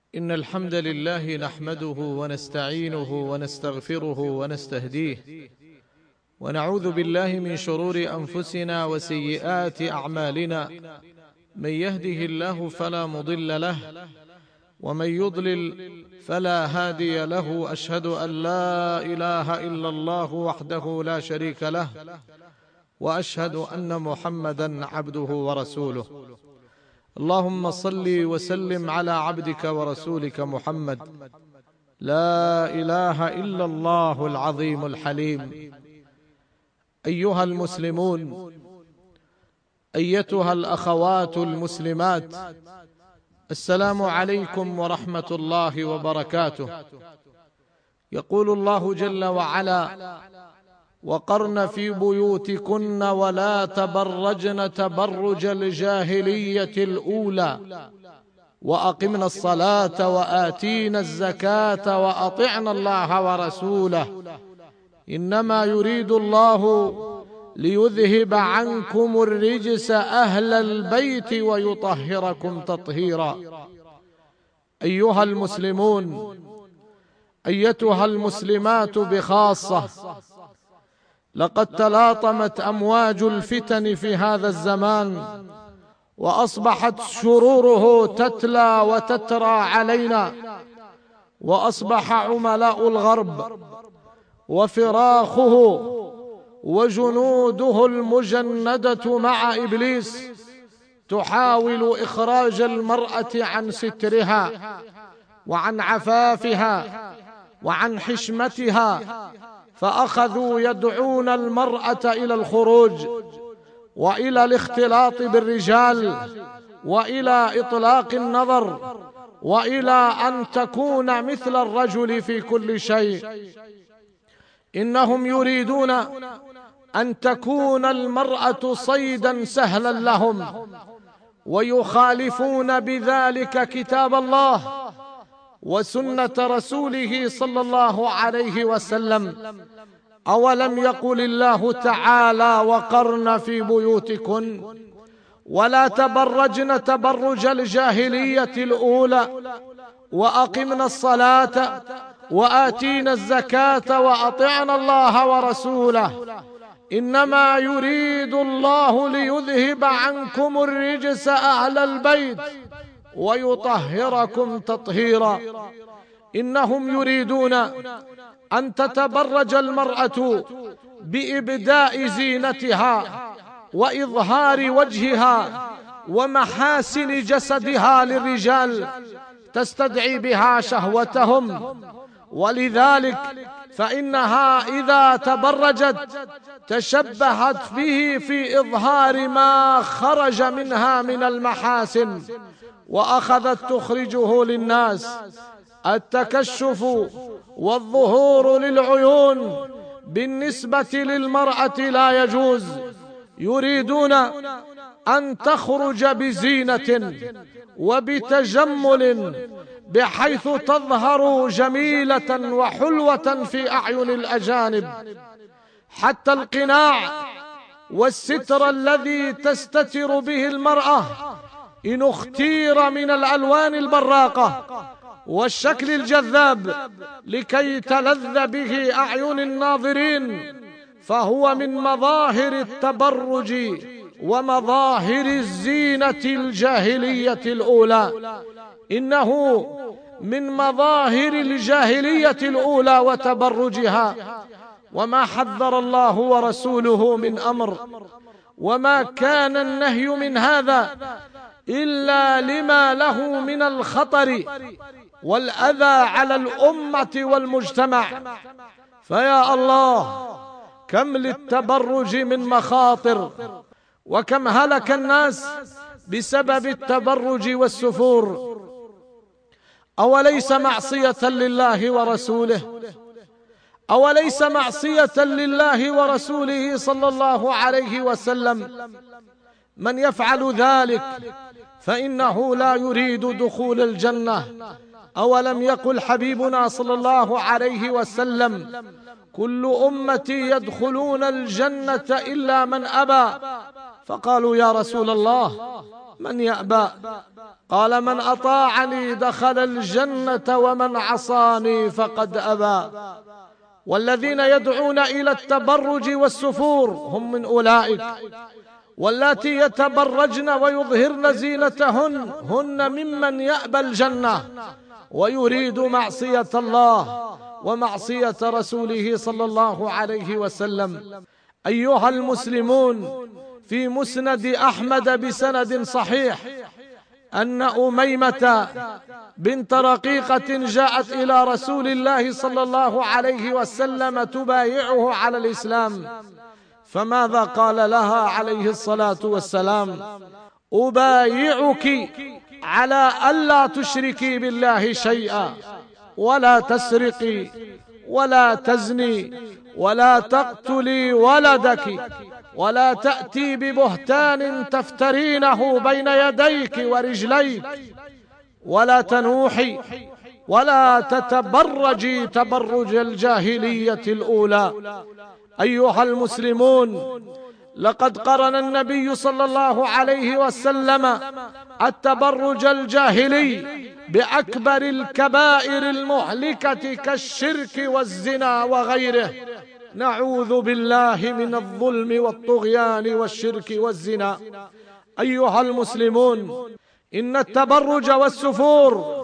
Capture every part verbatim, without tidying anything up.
إن الحمد لله نحمده ونستعينه ونستغفره ونستهديه، ونعوذ بالله من شرور أنفسنا وسيئات أعمالنا. من يهده الله فلا مضل له، ومن يضلل فلا هادي له. أشهد أن لا إله إلا الله وحده لا شريك له، وأشهد أن محمدًا عبده ورسوله. اللهم صل وسلم على عبدك ورسولك محمد. لا إله إلا الله العظيم الحليم. أيها المسلمون، أيتها الأخوات المسلمات، السلام عليكم ورحمة الله وبركاته. يقول الله جل وعلا: وقرن في بيوتكن ولا تبرجن تبرج الجاهلية الأولى وأقمنا الصلاة وآتينا الزكاة وأطعنا الله ورسوله إنما يريد الله ليذهب عنكم الرجس أهل البيت ويطهركم تطهيرا. أيها المسلمون، أيتها المسلمات بخاصة، لقد تلاطمت أمواج الفتن في هذا الزمان، وأصبحت شروره تتلى وتترى علينا، وأصبح عملاء الغرب وفراخه وجنوده المجندة مع إبليس تحاول إخراج المرأة عن سترها وعن عفافها وعن حشمتها، فأخذوا يدعون المرأة إلى الخروج وإلى الاختلاط بالرجال وإلى إطلاق النظر وإلى أن تكون مثل الرجل في كل شيء. إنهم يريدون أن تكون المرأة صيدا سهلا لهم، ويخالفون بذلك كتاب الله وسنة رسوله صلى الله عليه وسلم. أولم يقل الله تعالى: وقرن في بيوتكن ولا تبرجن تبرج الجاهلية الأولى وأقمنا الصلاة وآتينا الزكاة وأطعنا الله ورسوله إنما يريد الله ليذهب عنكم الرجس أهل البيت ويطهركم تطهيرا. إنهم يريدون أن تتبرج المرأة بإبداء زينتها وإظهار وجهها ومحاسن جسدها للرجال، تستدعي بها شهوتهم، ولذلك فإنها إذا تبرجت تشبهت به في إظهار ما خرج منها من المحاسن، وأخذت تخرجه للناس. التكشف والظهور للعيون بالنسبة للمرأة لا يجوز. يريدون أن تخرج بزينة وبتجمل بحيث تظهر جميلة وحلوة في أعين الأجانب. حتى القناع والستر الذي تستتر به المرأة إن اختير من الألوان البراقة والشكل الجذاب لكي تلذ به أعين الناظرين، فهو من مظاهر التبرج ومظاهر الزينة الجاهلية الأولى. إنه من مظاهر الجاهلية الأولى وتبرجها، وما حذر الله ورسوله من أمر، وما كان النهي من هذا إلا لما له من الخطر والأذى على الأمة والمجتمع. فيا الله، كم للتبرج من مخاطر، وكم هلك الناس بسبب التبرج والسفور. أوليس معصية لله ورسوله؟ أوليس معصية لله ورسوله صلى الله عليه وسلم؟ من يفعل ذلك فإنه لا يريد دخول الجنة. أولم يقل حبيبنا صلى الله عليه وسلم: كل أمتي يدخلون الجنة إلا من أبى. فقالوا: يا رسول الله، من يأبى؟ قال من أطاعني دخل الجنة ومن عصاني فقد أبى. والذين يدعون إلى التبرج والسفور هم من أولئك، واللاتي يتبرجن ويظهرن زينتهن هن ممن يأبى الجنة ويريد معصية الله ومعصية رسوله صلى الله عليه وسلم. أيها المسلمون، في مسند أحمد بسند صحيح أن أميمة بنت رقيقة جاءت إلى رسول الله صلى الله عليه وسلم تبايعه على الإسلام، فماذا قال لها عليه الصلاة والسلام؟ أبايعك على ألا تشركي بالله شيئا، ولا تسرقي، ولا تزني، ولا تقتلي ولدك، ولا تأتي ببهتان تفترينه بين يديك ورجليك، ولا تنوحي، ولا تتبرجي تبرج الجاهلية الأولى. أيها المسلمون، لقد قرن النبي صلى الله عليه وسلم التبرج الجاهلي بأكبر الكبائر المهلكة كالشرك والزنا وغيره. نعوذ بالله من الظلم والطغيان والشرك والزنا. أيها المسلمون، إن التبرج والسفور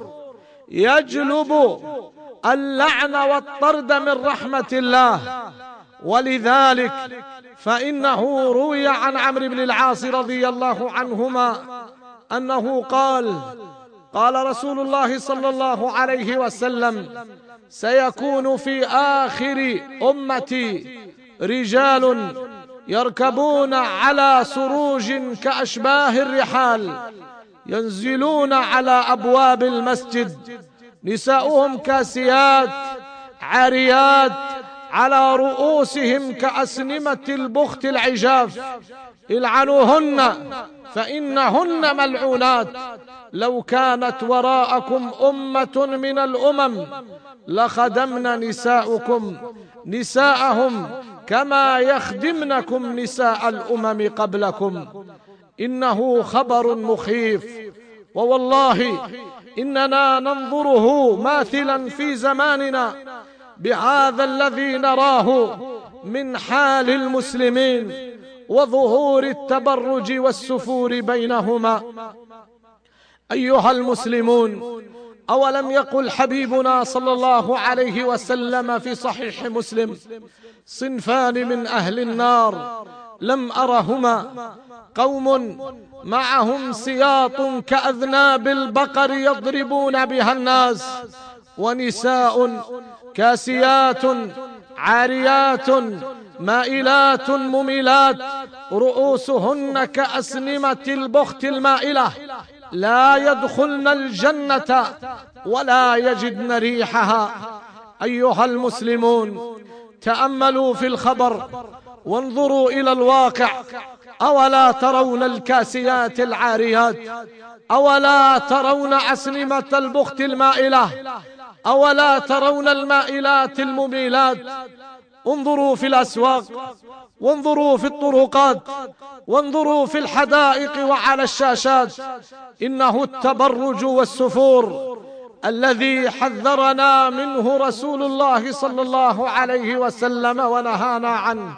يجلب اللعن والطرد من رحمة الله، ولذلك فإنه روي عن عمرو بن العاص رضي الله عنهما أنه قال: قال رسول الله صلى الله عليه وسلم: سيكون في آخر أمتي رجال يركبون على سروج كأشباه الرحال، ينزلون على أبواب المسجد، نساؤهم كاسيات عاريات، على رؤوسهم كأسنمة البخت العجاف، العنوهن فإنهن ملعونات. لو كانت وراءكم أمة من الأمم لخدمن نساؤكم نساءهم كما يخدمنكم نساء الأمم قبلكم. إنه خبر مخيف، ووالله إننا ننظره ماثلا في زماننا بهذا الذي نراه من حال المسلمين وظهور التبرج والسفور بينهما. أيها المسلمون، أولم يقل حبيبنا صلى الله عليه وسلم في صحيح مسلم: صنفان من أهل النار لم أرهما، قوم معهم سياط كأذناب البقر يضربون بها الناس، ونساء كاسيات عاريات مائلات مميلات رؤوسهن كأسنمة البخت المائلة، لا يدخلن الجنة ولا يجدن ريحها. أيها المسلمون، تأملوا في الخبر وانظروا إلى الواقع. أولا ترون الكاسيات العاريات؟ أولا ترون أسنمة البخت المائلة؟ أولا ترون المائلات المميلات؟ انظروا في الأسواق، وانظروا في الطرقات، وانظروا في الحدائق وعلى الشاشات. إنه التبرج والسفور الذي حذرنا منه رسول الله صلى الله عليه وسلم ونهانا عنه،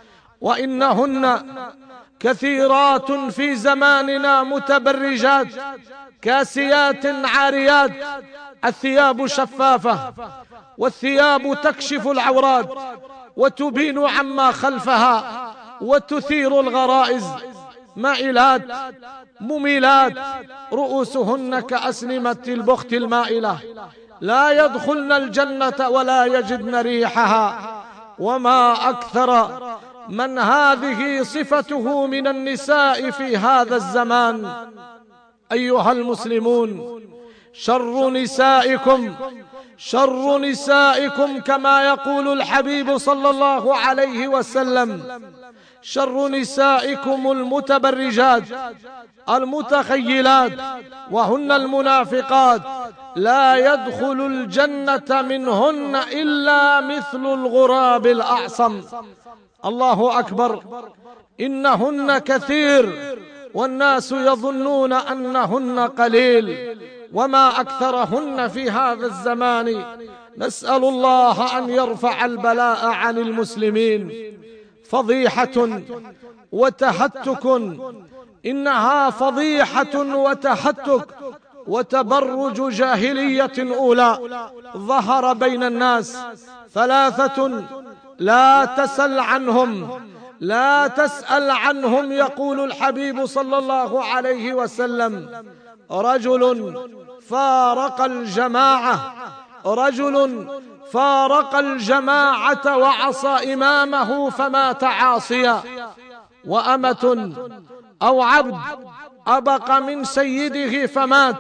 وإنهن كثيرات في زماننا متبرجات كاسيات عاريات، الثياب شفافة، والثياب تكشف العورات وتبين عما خلفها وتثير الغرائز، مائلات مميلات رؤوسهن كأسنمة البخت المائلة، لا يدخلن الجنة ولا يجدن ريحها. وما أكثر من هذه صفته من النساء في هذا الزمان. أيها المسلمون، شر نسائكم شر نسائكم كما يقول الحبيب صلى الله عليه وسلم: شر نسائكم المتبرجات المتخيلات، وهن المنافقات، لا يدخل الجنة منهن إلا مثل الغراب الأعصم. الله أكبر، إنهن كثير، والناس يظنون أنهن قليل، وما أكثرهن في هذا الزمان. نسأل الله أن يرفع البلاء عن المسلمين. فضيحة وتهتك، إنها فضيحة وتهتك وتبرج جاهلية أولى ظهر بين الناس. ثلاثة لا تسل عنهم، لا تسأل عنهم، يقول الحبيب صلى الله عليه وسلم: رجل فارق الجماعة رجل فارق الجماعة وعصى إمامه فمات عاصيا، وأمة أو عبد أبق من سيده فمات،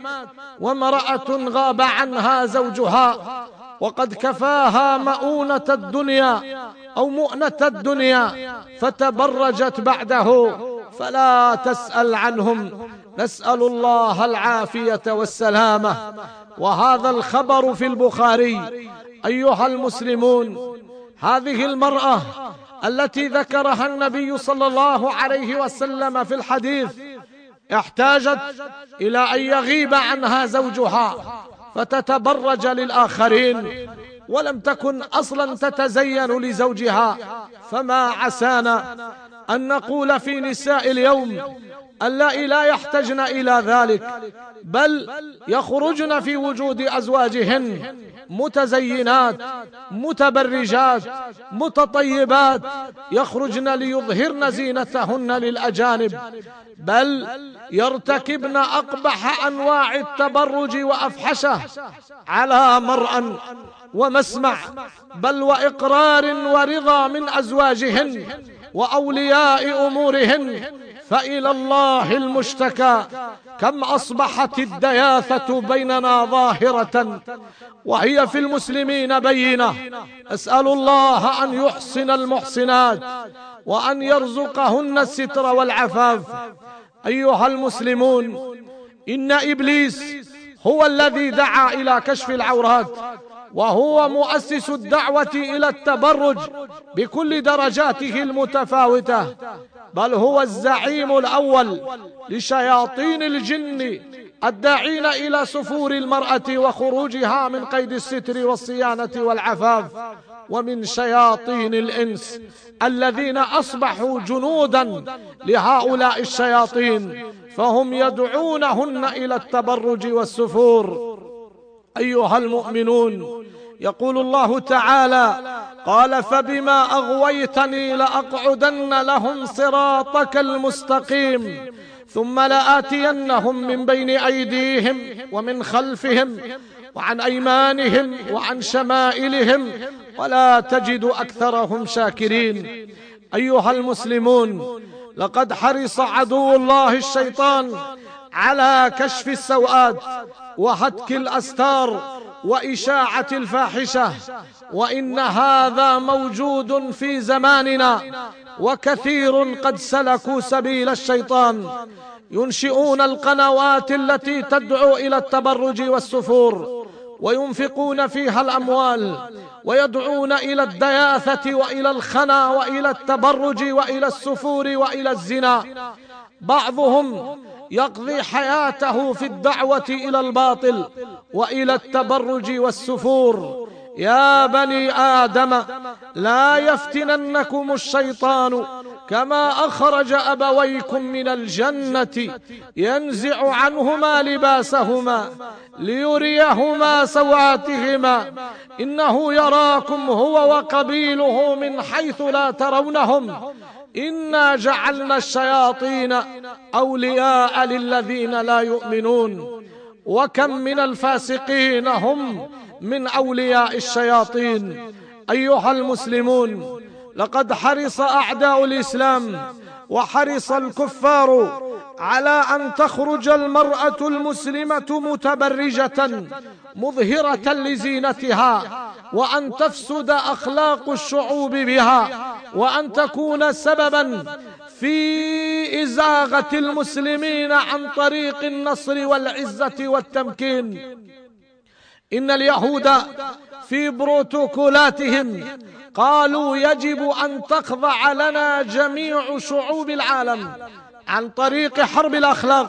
وامرأة غاب عنها زوجها وقد كفاها مؤونة الدنيا أو مؤنة الدنيا فتبرجت بعده، فلا تسأل عنهم. نسأل الله العافية والسلامة. وهذا الخبر في البخاري. أيها المسلمون، هذه المرأة التي ذكرها النبي صلى الله عليه وسلم في الحديث احتاجت إلى أن يغيب عنها زوجها فتتبرج للآخرين، ولم تكن أصلا تتزين لزوجها. فما عسانا أن نقول في نساء اليوم اللائي لا يحتجن إلى ذلك، بل يخرجن في وجود أزواجهن متزينات متبرجات متطيبات، يخرجن ليظهرن زينتهن للأجانب، بل يرتكبن أقبح أنواع التبرج وأفحشه على مرأى ومسمع، بل وإقرار ورضا من أزواجهن وأولياء أمورهن. فإلى الله المشتكى. كم أصبحت الدياثة بيننا ظاهرة وهي في المسلمين بينة. أسأل الله أن يحسن المحسنات وأن يرزقهن الستر والعفاف. أيها المسلمون، إن إبليس هو الذي دعا إلى كشف العورات، وهو مؤسس الدعوة إلى التبرج بكل درجاته المتفاوتة، بل هو الزعيم الأول لشياطين الجن الداعين إلى سفور المرأة وخروجها من قيد الستر والصيانة والعفاف، ومن شياطين الإنس الذين أصبحوا جنودا لهؤلاء الشياطين، فهم يدعونهن إلى التبرج والسفور. أيها المؤمنون، يقول الله تعالى: قال فبما أغويتني لأقعدن لهم صراطك المستقيم ثم لآتينهم من بين أيديهم ومن خلفهم وعن أيمانهم وعن شمائلهم ولا تجد أكثرهم شاكرين. أيها المسلمون، لقد حرص عدو الله الشيطان على كشف السوءات وهتك الأستار وإشاعة الفاحشة، وإن هذا موجود في زماننا، وكثير قد سلكوا سبيل الشيطان، ينشئون القنوات التي تدعو إلى التبرج والسفور وينفقون فيها الأموال، ويدعون إلى الدياثة وإلى الخنا وإلى التبرج وإلى السفور وإلى الزنا. بعضهم يقضي حياته في الدعوة إلى الباطل وإلى التبرج والسفور. يا بني آدم لا يفتننكم الشيطان كما أخرج أبويكم من الجنة ينزع عنهما لباسهما ليريهما سواتهما إنه يراكم هو وقبيله من حيث لا ترونهم إنا جعلنا الشياطين أولياء للذين لا يؤمنون. وكم من الفاسقين هم من أولياء الشياطين. أيها المسلمون، لقد حرص أعداء الإسلام وحرص الكفار على أن تخرج المرأة المسلمة متبرجة مظهرة لزينتها، وأن تفسد أخلاق الشعوب بها، وأن تكون سببا في إزاغة المسلمين عن طريق النصر والعزة والتمكين. إن اليهود في بروتوكولاتهم قالوا يجب أن تخضع لنا جميع شعوب العالم عن طريق حرب الأخلاق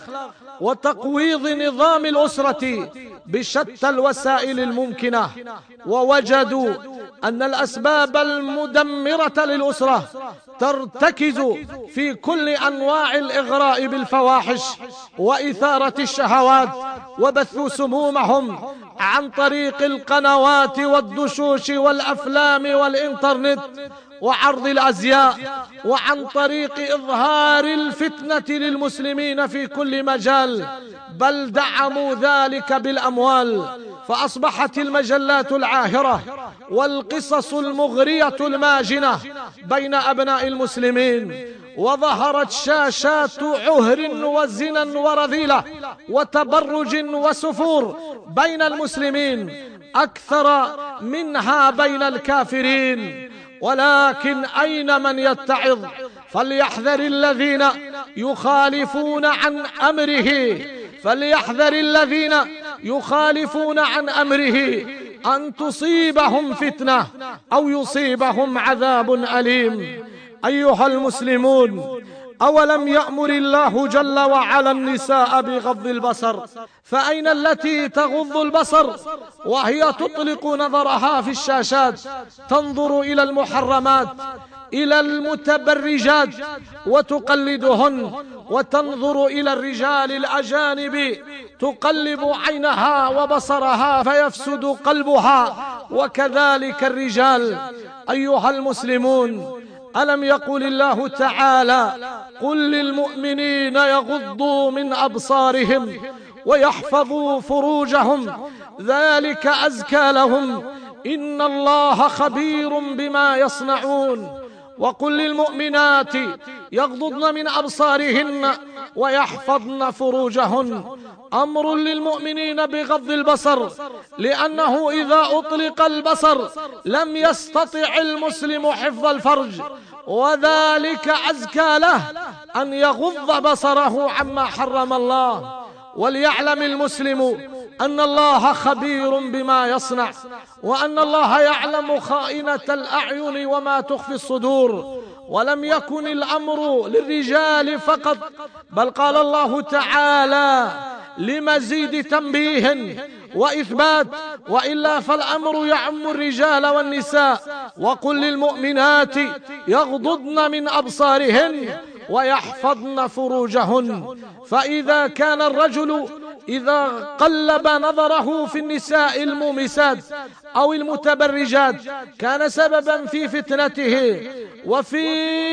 وتقويض نظام الأسرة بشتى الوسائل الممكنة، ووجدوا أن الأسباب المدمرة للأسرة ترتكز في كل أنواع الإغراء بالفواحش وإثارة الشهوات، وبثوا سمومهم عن طريق القنوات والدشوش والأفلام والإنترنت وعرض الأزياء، وعن طريق إظهار الفتنة للمسلمين في كل مجال، بل دعموا ذلك بالأموال. فأصبحت المجلات العاهرة والقصص المغرية الماجنة بين أبناء المسلمين، وظهرت شاشات عهر وزنا ورذيلة وتبرج وسفور بين المسلمين أكثر منها بين الكافرين. ولكن أين من يتعظ؟ فليحذر الذين يخالفون عن أمره فليحذر الذين يخالفون عن أمره أن تصيبهم فتنة أو يصيبهم عذاب أليم. أيها المسلمون، أولم يأمر الله جل وعلا النساء بغض البصر؟ فأين التي تغض البصر وهي تطلق نظرها في الشاشات، تنظر إلى المحرمات، إلى المتبرجات وتقلدهن، وتنظر إلى الرجال الأجانب تقلب عينها وبصرها فيفسد قلبها، وكذلك الرجال. أيها المسلمون، ألم يقل الله تعالى: قل للمؤمنين يغضوا من أبصارهم ويحفظوا فروجهم ذلك أزكى لهم إن الله خبير بما يصنعون. وقل للمؤمنات يغضضن من أبصارهن ويحفظن فروجهن، أمر للمؤمنين بغض البصر، لأنه إذا أطلق البصر لم يستطع المسلم حفظ الفرج، وذلك أزكى له أن يغض بصره عما حرم الله. وليعلم المسلم أن الله خبير بما يصنع، وأن الله يعلم خائنة الأعين وما تخفي الصدور. ولم يكن الأمر للرجال فقط، بل قال الله تعالى لمزيد تنبيه وإثبات: وإلا فالأمر يعم الرجال والنساء. وقل للمؤمنات يغضضن من أبصارهن ويحفظن فروجهن. فإذا كان الرجل إذا قلب نظره في النساء المومسات أو المتبرجات كان سببا في فتنته وفي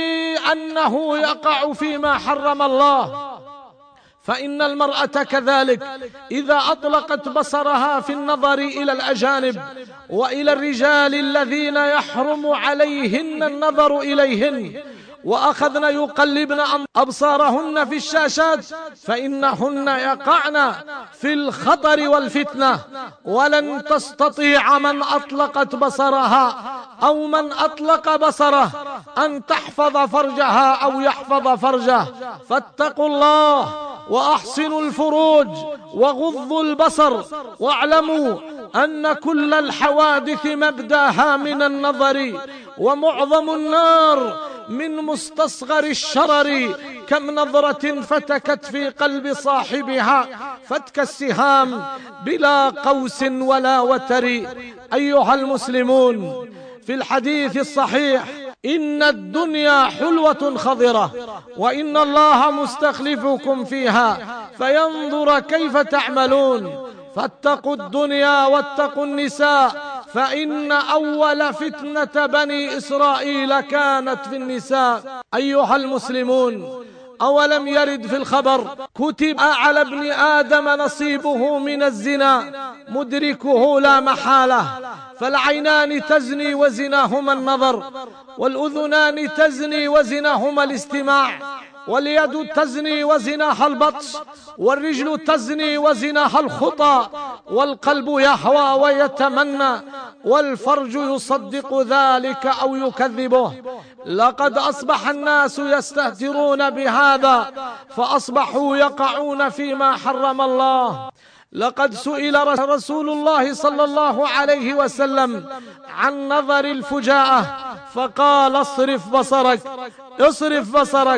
أنه يقع فيما حرم الله، فإن المرأة كذلك إذا أطلقت بصرها في النظر إلى الأجانب وإلى الرجال الذين يحرم عليهن النظر إليهن، وأخذن يقلبن أبصارهن في الشاشات، فإنهن يقعن في الخطر والفتنة. ولن تستطيع من أطلقت بصرها أو من أطلق بصره أن تحفظ فرجها أو يحفظ فرجه. فاتقوا الله وأحسنوا الفروج وغضوا البصر، واعلموا أن كل الحوادث مبداها من النظر، ومعظم النار من مستصغر الشرر. كم نظرة فتكت في قلب صاحبها فتك السهام بلا قوس ولا وتر. أيها المسلمون، في الحديث الصحيح: إن الدنيا حلوة خضرة وإن الله مستخلفكم فيها فينظر كيف تعملون. فاتقوا الدنيا واتقوا النساء، فإن أول فتنة بني إسرائيل كانت في النساء. أيها المسلمون، أولم يرد في الخبر: كتب على ابن آدم نصيبه من الزنا مدركه لا محالة. فالعينان تزني وزناهما النظر، والأذنان تزني وزناهما الاستماع، واليد تزني وزناها البطش، والرجل تزني وزناها الخطى، والقلب يهوى ويتمنى، والفرج يصدق ذلك أو يكذبه. لقد أصبح الناس يستهترون بهذا فأصبحوا يقعون فيما حرم الله. لقد سئل رسول الله صلى الله عليه وسلم عن نظر الفجاءة فقال اصرف بصرك اصرف بصرك.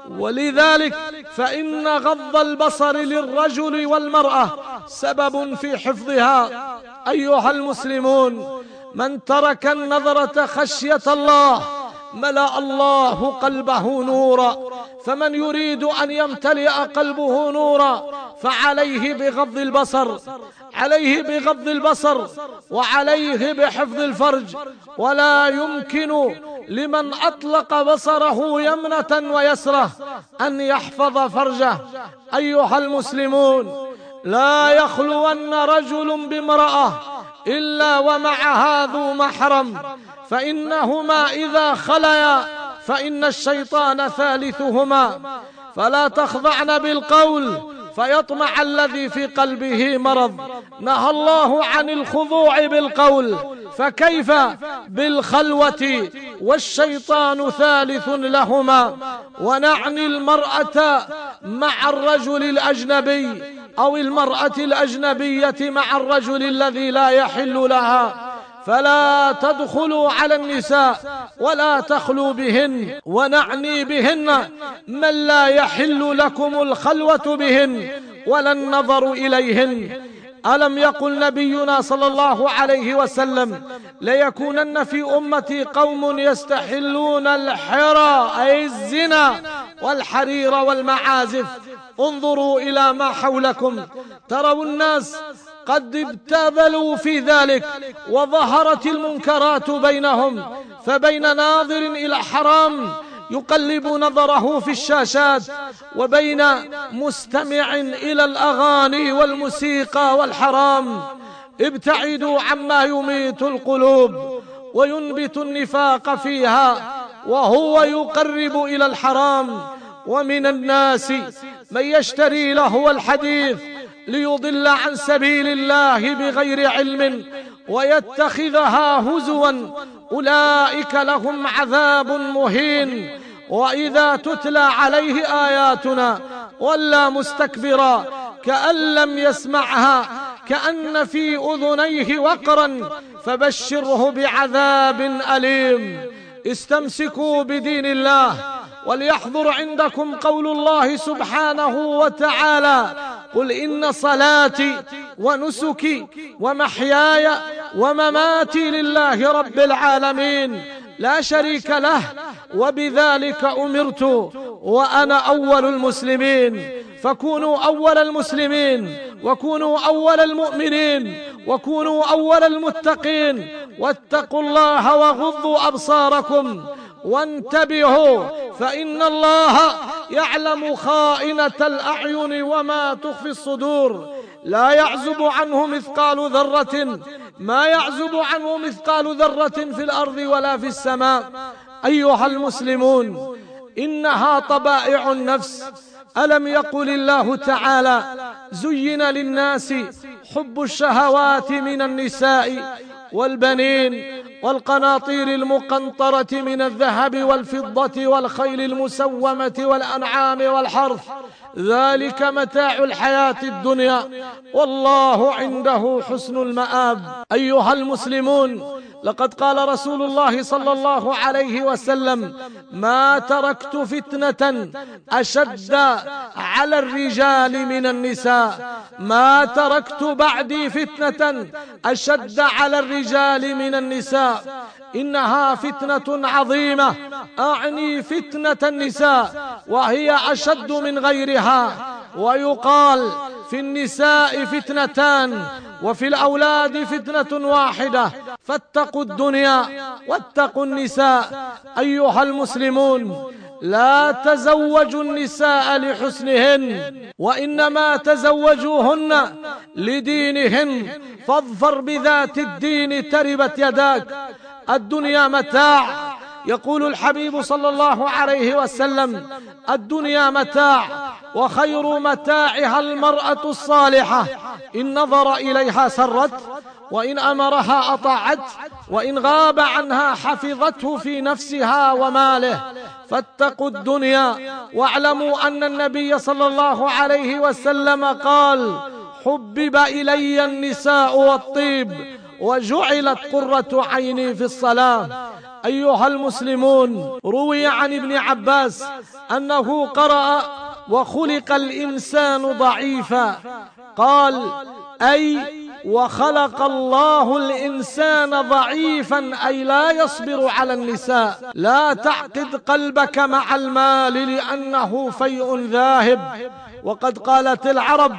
ولذلك فإن غض البصر للرجل والمرأة سبب في حفظها. أيها المسلمون، من ترك النظرة خشية الله ملأ الله قلبه نورا، فمن يريد أن يمتلئ قلبه نورا فعليه بغض البصر، عليه بغض البصر وعليه بحفظ الفرج. ولا يمكن لمن أطلق بصره يمنة ويسرة أن يحفظ فرجه. أيها المسلمون، لا يخلون رجل بامرأة إلا ومعها ذو محرم، فإنهما إذا خليا فإن الشيطان ثالثهما. فلا تخضعن بالقول فيطمع الذي في قلبه مرض. نهى الله عن الخضوع بالقول، فكيف بالخلوة والشيطان ثالث لهما. ونعني المرأة مع الرجل الأجنبي أو المرأة الأجنبية مع الرجل الذي لا يحل لها. فلا تدخلوا على النساء ولا تخلوا بهن، ونعني بهن من لا يحل لكم الخلوة بهن ولا النظر إليهن. ألم يقل نبينا صلى الله عليه وسلم ليكونن في أمتي قوم يستحلون الحرى أي الزنا والحرير والمعازف. انظروا إلى ما حولكم، تروا الناس قد ابتذلوا في ذلك، وظهرت المنكرات بينهم، فبين ناظر إلى حرام يقلب نظره في الشاشات، وبين مستمع إلى الأغاني والموسيقى والحرام. ابتعدوا عما يميت القلوب وينبت النفاق فيها وهو يقرب إلى الحرام. ومن الناس من يشتري لهو الحديث ليضل عن سبيل الله بغير علم ويتخذها هزوا، أولئك لهم عذاب مهين. وإذا تتلى عليه آياتنا ولى مستكبرا كأن لم يسمعها كأن في أذنيه وقرا، فبشره بعذاب أليم. استمسكوا بدين الله، وليحضر عندكم قول الله سبحانه وتعالى: قل إن صلاتي ونسكي ومحياي ومماتي لله رب العالمين لا شريك له وبذلك أمرت وأنا أول المسلمين. فكونوا أول المسلمين، وكونوا أول المؤمنين، وكونوا أول المتقين، واتقوا الله وغضوا أبصاركم وانتبهوا، فإن الله يعلم خائنة الأعين وما تخفي الصدور. لا يعزب عنه مثقال ذرة، ما يعزب عنه مثقال ذرة في الأرض ولا في السماء. أيها المسلمون، إنها طبائع النفس. ألم يقل الله تعالى: زين للناس حب الشهوات من النساء والبنين والقناطير المقنطرة من الذهب والفضة والخيل المسومة والأنعام والحرث، ذلك متاع الحياة الدنيا والله عنده حسن المآب. أيها المسلمون، لقد قال رسول الله صلى الله عليه وسلم: ما تركت فتنة أشد على الرجال من النساء، ما تركت بعدي فتنة أشد على الرجال من النساء. إنها فتنة عظيمة، أعني فتنة النساء، وهي أشد من غيرها. ويقال في النساء فتنتان وفي الأولاد فتنة واحدة، فاتقوا الدنيا واتقوا النساء. أيها المسلمون، لا تزوجوا النساء لحسنهن، وإنما تزوجوهن لدينهن، فاظفر بذات الدين تربت يداك. الدنيا متاع، يقول الحبيب صلى الله عليه وسلم: الدنيا متاع وخير متاعها المرأة الصالحة، إن نظر إليها سرت، وإن أمرها أطاعت، وإن غاب عنها حفظته في نفسها وماله. فاتقوا الدنيا، واعلموا أن النبي صلى الله عليه وسلم قال: حبب إلي النساء والطيب وجعلت قرة عيني في الصلاة. أيها المسلمون، روي عن ابن عباس أنه قرأ: وخلق الإنسان ضعيفا، قال: أي وخلق الله الإنسان ضعيفا، أي لا يصبر على النساء. لا تعقد قلبك مع المال لأنه فيء ذاهب. وقد قالت العرب: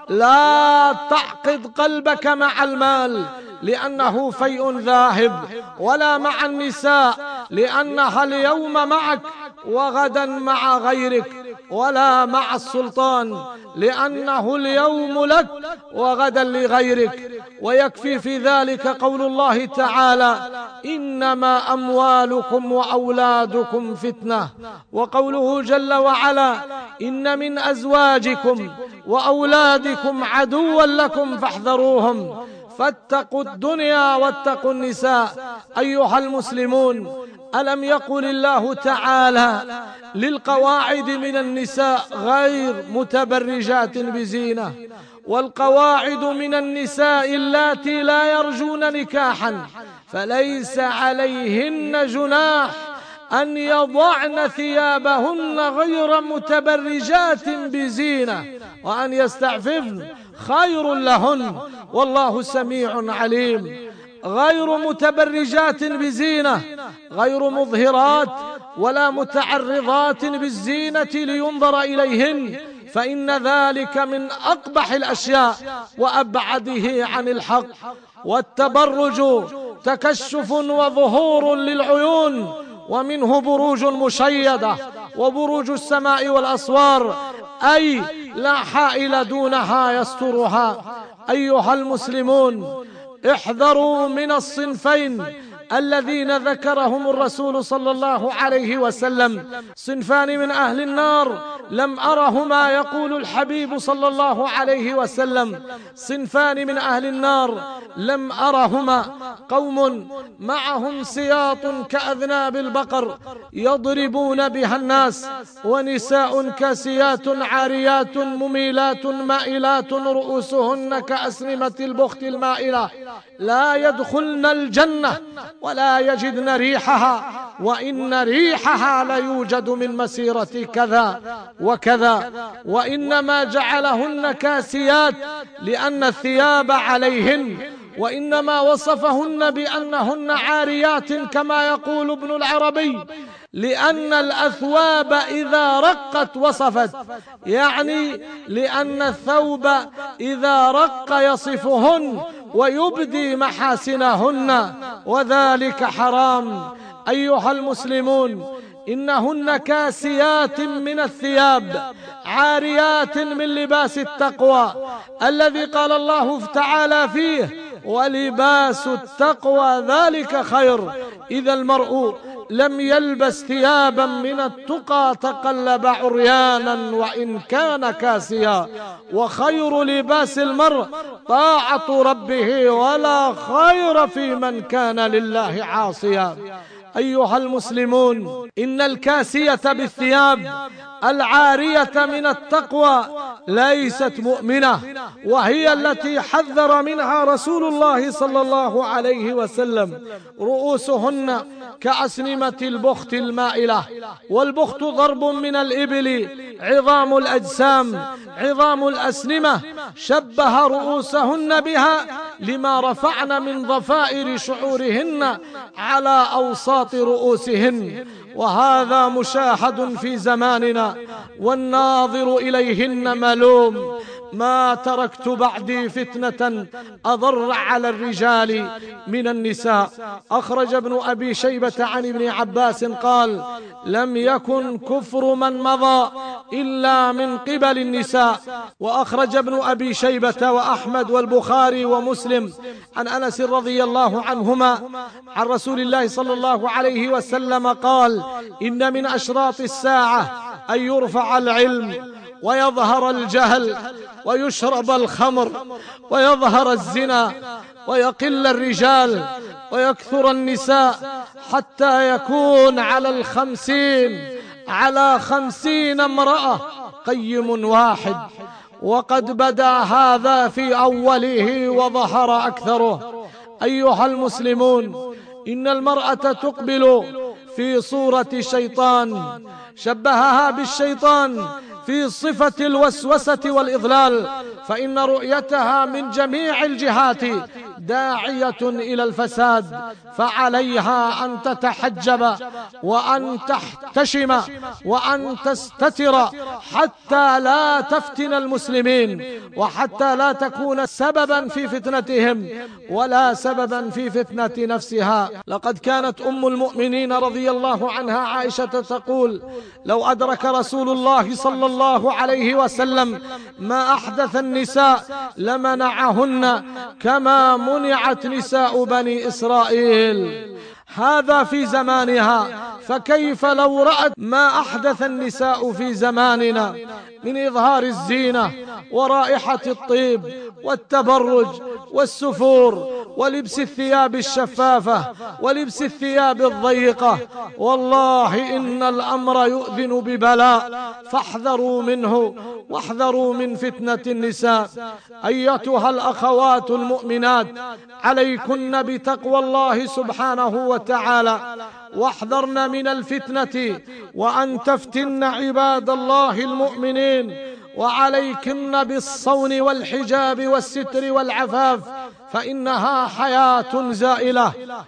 لا تعقد قلبك مع المال لأنه فيء ذاهب، ولا مع النساء لأنها اليوم معك وغدا مع غيرك، ولا مع السلطان لأنه اليوم لك وغدا لغيرك. ويكفي في ذلك قول الله تعالى: إنما أموالكم وأولادكم فتنة، وقوله جل وعلا: إن من أزواجكم وأولادكم عدوا لكم فاحذروهم. فاتقوا الدنيا واتقوا النساء. أيها المسلمون، ألم يقل الله تعالى للقواعد من النساء غير متبرجات بزينة: والقواعد من النساء اللاتي لا يرجون نكاحا فليس عليهن جناح أن يضعن ثيابهن غير متبرجات بزينة وأن يستعففن خير لهن والله سميع عليم. غير متبرجات بزينة، غير مظهرات ولا متعرضات بالزينة لينظر إليهن، فإن ذلك من أقبح الأشياء وأبعده عن الحق. والتبرج تكشف وظهور للعيون، ومنه بروج مشيدة وبروج السماء والأسوار، أي لا حائل دونها يسترها. أيها المسلمون، احذروا من الصنفين الذين ذكرهم الرسول صلى الله عليه وسلم: صنفان من أهل النار لم أرهما، يقول الحبيب صلى الله عليه وسلم: صنفان من أهل النار لم أرهما، قوم معهم سياط كأذناب البقر يضربون بها الناس، ونساء كاسيات عاريات مميلات مائلات رؤوسهن كأسنمة البخت المائلة، لا يدخلن الجنة ولا يجدن ريحها، وإن ريحها ليوجد من مسيرة كذا وكذا. وإنما جعلهن كاسيات لأن الثياب عليهن، وإنما وصفهن بأنهن عاريات كما يقول ابن العربي لأن الأثواب إذا رقت وصفت، يعني لأن الثوب إذا رق يصفهن ويبدي محاسنهن، وذلك حرام. أيها المسلمون، إنهن كاسيات من الثياب، عاريات من لباس التقوى الذي قال الله تعالى فيه: ولباس التقوى ذلك خير. إذا المرء لم يلبس ثيابا من التقى تقلب عريانا وإن كان كاسيا. وخير لباس المرء طاعة ربه، ولا خير في من كان لله عاصيا. أيها المسلمون، إن الكاسية بالثياب العارية من التقوى ليست مؤمنة، وهي التي حذر منها رسول الله صلى الله عليه وسلم: رؤوسهن كأسنمة البخت المائلة. والبخت ضرب من الإبل، عظام الأجسام، عظام الأسنمة، شبه رؤوسهن بها لما رفعن من ضفائر شعورهن على أوساط رؤوسهن، وهذا مشاهد في زماننا والناظر إليهن ملوم. ما تركت بعدي فتنة أضر على الرجال من النساء. أخرج ابن أبي شيبة عن ابن عباس قال: لم يكن كفر من مضى إلا من قبل النساء. وأخرج ابن أبي شيبة وأحمد والبخاري ومسلم عن أنس رضي الله عنهما عن رسول الله صلى الله عليه وسلم قال: إن من أشراط الساعة أن يرفع العلم ويظهر الجهل ويشرب الخمر ويظهر الزنا ويقل الرجال ويكثر النساء، حتى يكون على الخمسين على خمسين امرأة قيم واحد. وقد بدا هذا في أوله وظهر أكثره. أيها المسلمون، إن المرأة تقبل في صورة شيطان، شبهها بالشيطان في صفة الوسوسة والإضلال، فإن رؤيتها من جميع الجهات داعية إلى الفساد، فعليها أن تتحجب وأن تحتشم وأن تستتر حتى لا تفتن المسلمين، وحتى لا تكون سببا في فتنتهم ولا سببا في فتنة نفسها. لقد كانت أم المؤمنين رضي الله عنها عائشة تقول: لو أدرك رسول الله صلى الله عليه وسلم ما أحدث النساء لمنعهن كما منعت نساء بني إسرائيل. هذا في زمانها، فكيف لو رأت ما أحدث النساء في زماننا من إظهار الزينة ورائحة الطيب والتبرج والسفور ولبس الثياب الشفافة ولبس الثياب الضيقة. والله إن الأمر يؤذن ببلاء، فاحذروا منه واحذروا من فتنة النساء. أيتها الأخوات المؤمنات، عليكن بتقوى الله سبحانه وتعالى، واحذرن من الفتنة وأن تفتن عباد الله المؤمنين، وعليكن بالصون والحجاب والستر والعفاف، فإنها حياة زائلة.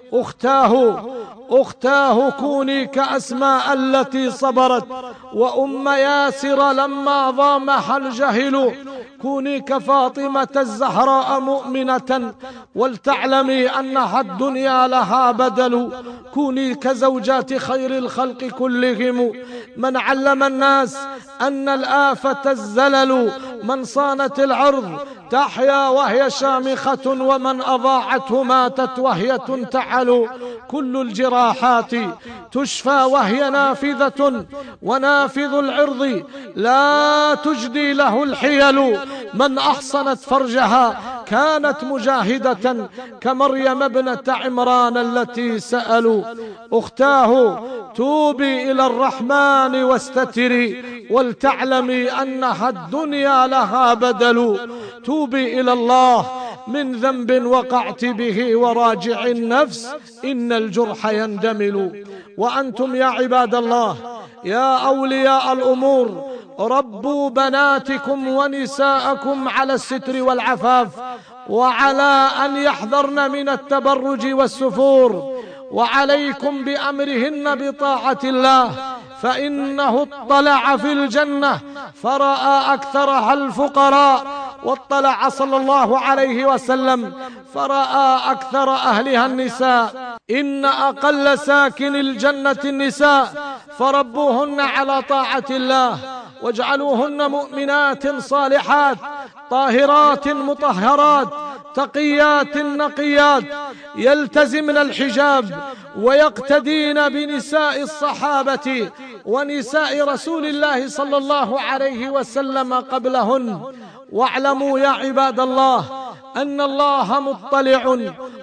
أختاه أختاه كوني كأسماء التي صبرت، وأم ياسر لما ضامها الجهل، كوني كفاطمة الزهراء مؤمنة ولتعلمي أنها الدنيا لها بدل، كوني كزوجات خير الخلق كلهم، من علم الناس أن الآفة الزلل، من صانت العرض تحيا وهي شامخة، ومن أضاعته ماتت وهي تنتحل. كل الجراحات تشفى وهي نافذة، ونافذ العرض لا تجدي له الحيل، من أحصنت فرجها كانت مجاهدة كمريم ابنة عمران التي سألوا. أختاه توبي إلى الرحمن واستتري، ولتعلمي أنها الدنيا لها بدل. توبي إلى الله من ذنب وقعت به وراجع النفس، إن الجرح يندمل. وأنتم يا عباد الله، يا أولياء الأمور، ربوا بناتكم ونساءكم على الستر والعفاف، وعلى أن يحذرن من التبرج والسفور، وعليكم بأمرهن بطاعة الله، فإنه اطلع في الجنة فرأى أكثرها الفقراء، واطلع صلى الله عليه وسلم فرأى أكثر أهلها النساء. إن أقل ساكن الجنة النساء، فربوهن على طاعة الله، واجعلوهن مؤمنات صالحات طاهرات مطهرات تقيات نقيات، يلتزمن الحجاب ويقتدين بنساء الصحابة ونساء رسول الله صلى الله عليه وسلم قبلهن. واعلموا يا عباد الله أن الله مطلع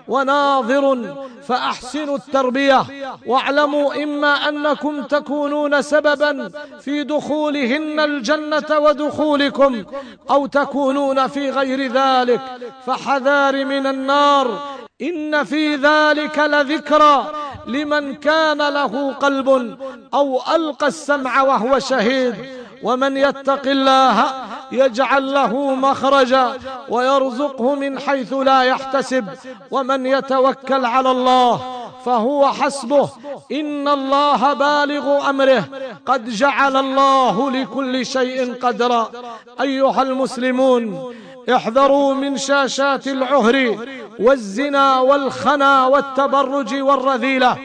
وناظر، فأحسنوا التربية، واعلموا إما أنكم تكونون سببا في دخولهن الجنة ودخولكم، أو تكونون في غير ذلك، فحذار من النار. إن في ذلك لذكرى لمن كان له قلب أو ألقى السمع وهو شهيد. ومن يتق الله يجعل له مخرجا ويرزقه من حيث لا يحتسب، ومن يتوكل على الله فهو حسبه، إن الله بالغ أمره، قد جعل الله لكل شيء قدرا. أيها المسلمون، احذروا من شاشات العهر والزنا والخنا والتبرج والرذيلة،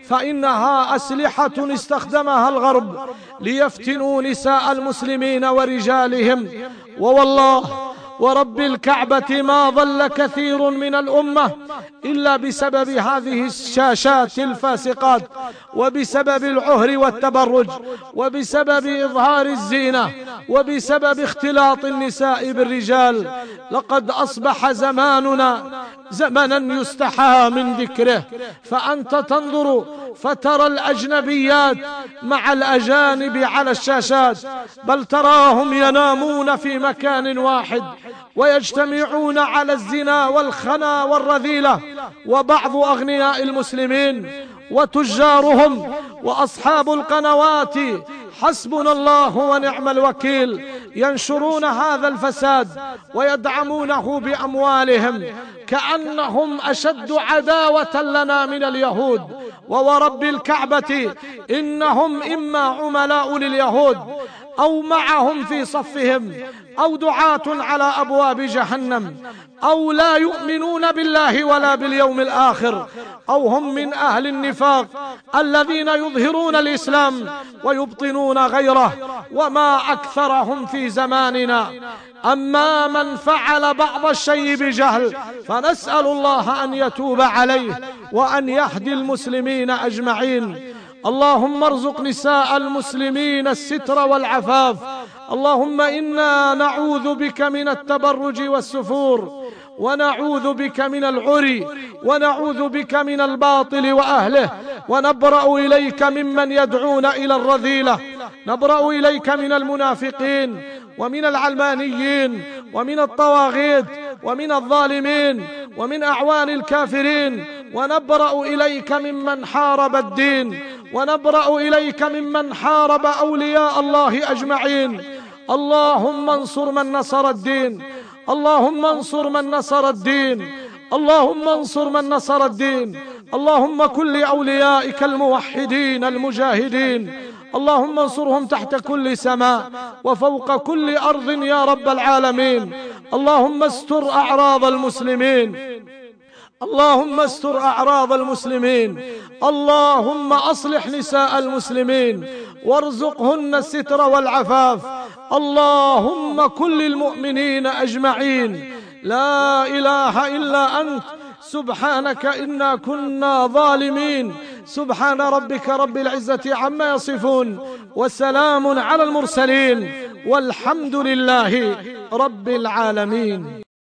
فإنها أسلحة استخدمها الغرب ليفتنوا نساء المسلمين ورجالهم. ووالله ورب الكعبة ما ضل كثير من الأمة إلا بسبب هذه الشاشات الفاسقات، وبسبب العهر والتبرج، وبسبب إظهار الزينة، وبسبب اختلاط النساء بالرجال. لقد أصبح زماننا زمنا يستحى من ذكره، فأنت تنظر فترى الأجنبيات مع الأجانب على الشاشات، بل تراهم ينامون في مكان واحد ويجتمعون على الزنا والخنا والرذيلة. وبعض أغنياء المسلمين وتجارهم وأصحاب القنوات حسبنا الله ونعم الوكيل ينشرون هذا الفساد ويدعمونه بأموالهم كأنهم أشد عداوة لنا من اليهود. وورب الكعبة إنهم إما عملاء لليهود أو معهم في صفهم أو دعاة على أبواب جهنم، أو لا يؤمنون بالله ولا باليوم الآخر، أو هم من أهل النفاق الذين يظهرون الإسلام ويبطنون غيره، وما أكثرهم في زماننا. أما من فعل بعض الشيء بجهل فنسأل الله أن يتوب عليه وأن يهدي المسلمين أجمعين. اللهم ارزق نساء المسلمين الستر والعفاف. اللهم إنا نعوذ بك من التبرج والسفور، ونعوذ بك من العري، ونعوذ بك من الباطل وأهله، ونبرأ إليك ممن يدعون إلى الرذيلة، نبرأ إليك من المنافقين ومن العلمانيين ومن الطواغيت ومن الظالمين ومن أعوان الكافرين، ونبرأ إليك ممن حارب الدين، ونبرأ إليك ممن حارب أولياء الله أجمعين. اللهم انصر من نصر الدين، اللهم انصر من نصر الدين، اللهم انصر من نصر الدين. اللهم كن لأوليائك الموحدين المجاهدين، اللهم انصرهم تحت كل سماء وفوق كل أرض يا رب العالمين. اللهم استر أعراض المسلمين، اللهم استر أعراض المسلمين. اللهم أصلح نساء المسلمين وارزقهن الستر والعفاف. اللهم كن للمؤمنين أجمعين. لا إله إلا أنت سبحانك إنا كنا ظالمين. سبحان ربك رب العزة عما يصفون، وسلام على المرسلين، والحمد لله رب العالمين.